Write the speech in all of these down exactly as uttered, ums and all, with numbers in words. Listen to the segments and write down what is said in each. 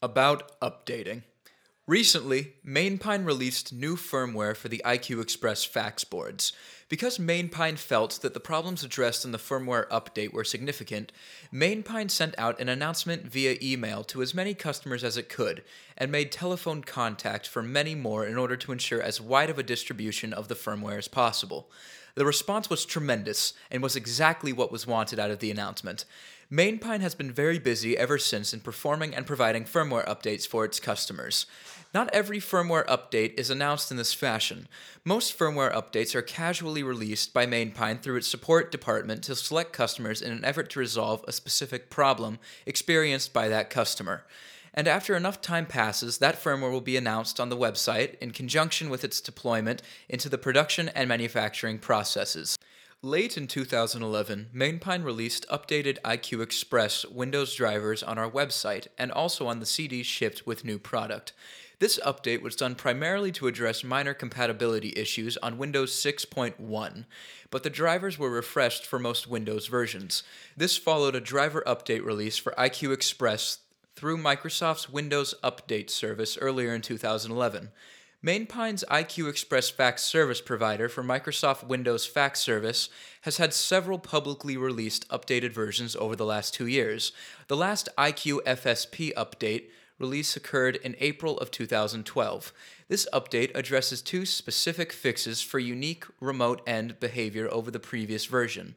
About updating. Recently, MainPine released new firmware for the I Q Express fax boards. Because MainPine felt that the problems addressed in the firmware update were significant, MainPine sent out an announcement via email to as many customers as it could, and made telephone contact for many more in order to ensure as wide of a distribution of the firmware as possible. The response was tremendous, and was exactly what was wanted out of the announcement. MainPine has been very busy ever since in performing and providing firmware updates for its customers. Not every firmware update is announced in this fashion. Most firmware updates are casually released by MainPine through its support department to select customers in an effort to resolve a specific problem experienced by that customer. And after enough time passes, that firmware will be announced on the website in conjunction with its deployment into the production and manufacturing processes. Late in two thousand eleven, MainPine released updated I Q Express Windows drivers on our website and also on the C Ds shipped with new product. This update was done primarily to address minor compatibility issues on Windows six point one, but the drivers were refreshed for most Windows versions. This followed a driver update release for I Q Express through Microsoft's Windows Update service earlier in two thousand eleven. MainPine's I Q Express fax service provider for Microsoft Windows Fax Service has had several publicly released updated versions over the last two years. The last I Q F S P update release occurred in April of two thousand twelve. This update addresses two specific fixes for unique remote end behavior over the previous version.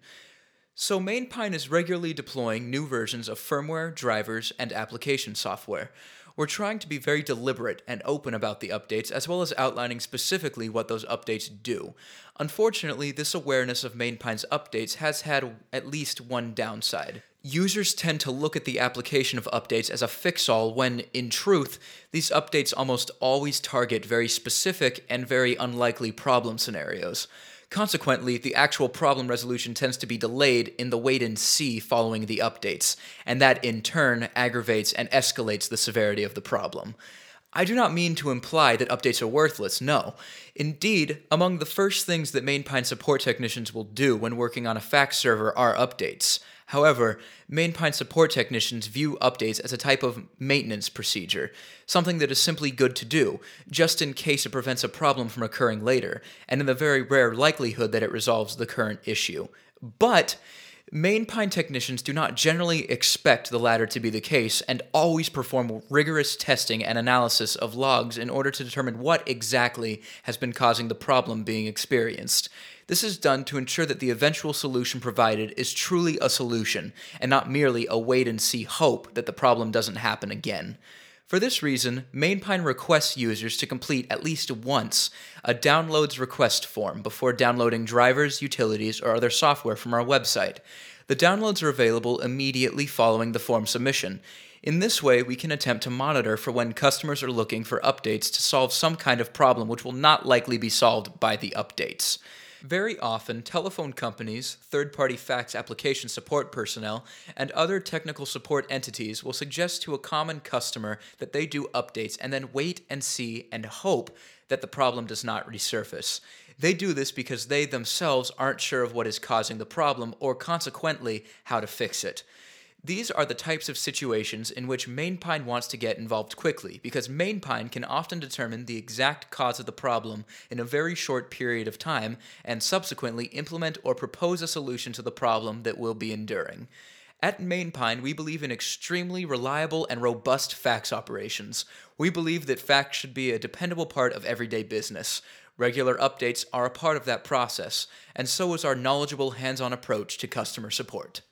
So MainPine is regularly deploying new versions of firmware, drivers, and application software. We're trying to be very deliberate and open about the updates, as well as outlining specifically what those updates do. Unfortunately, this awareness of MainPine's updates has had at least one downside. Users tend to look at the application of updates as a fix-all when, in truth, these updates almost always target very specific and very unlikely problem scenarios. Consequently, the actual problem resolution tends to be delayed in the wait and see following the updates, and that in turn aggravates and escalates the severity of the problem. I do not mean to imply that updates are worthless, no. Indeed, among the first things that MainPine support technicians will do when working on a fax server are updates. However, MainPine support technicians view updates as a type of maintenance procedure, something that is simply good to do, just in case it prevents a problem from occurring later, and in the very rare likelihood that it resolves the current issue. But MainPine technicians do not generally expect the latter to be the case and always perform rigorous testing and analysis of logs in order to determine what exactly has been causing the problem being experienced. This is done to ensure that the eventual solution provided is truly a solution and not merely a wait-and-see hope that the problem doesn't happen again. For this reason, MainPine requests users to complete at least once a downloads request form before downloading drivers, utilities, or other software from our website. The downloads are available immediately following the form submission. In this way, we can attempt to monitor for when customers are looking for updates to solve some kind of problem which will not likely be solved by the updates. Very often, telephone companies, third-party fax application support personnel, and other technical support entities will suggest to a common customer that they do updates and then wait and see and hope that the problem does not resurface. They do this because they themselves aren't sure of what is causing the problem or consequently how to fix it. These are the types of situations in which MainPine wants to get involved quickly, because MainPine can often determine the exact cause of the problem in a very short period of time and subsequently implement or propose a solution to the problem that will be enduring. At MainPine, we believe in extremely reliable and robust fax operations. We believe that fax should be a dependable part of everyday business. Regular updates are a part of that process, and so is our knowledgeable hands-on approach to customer support.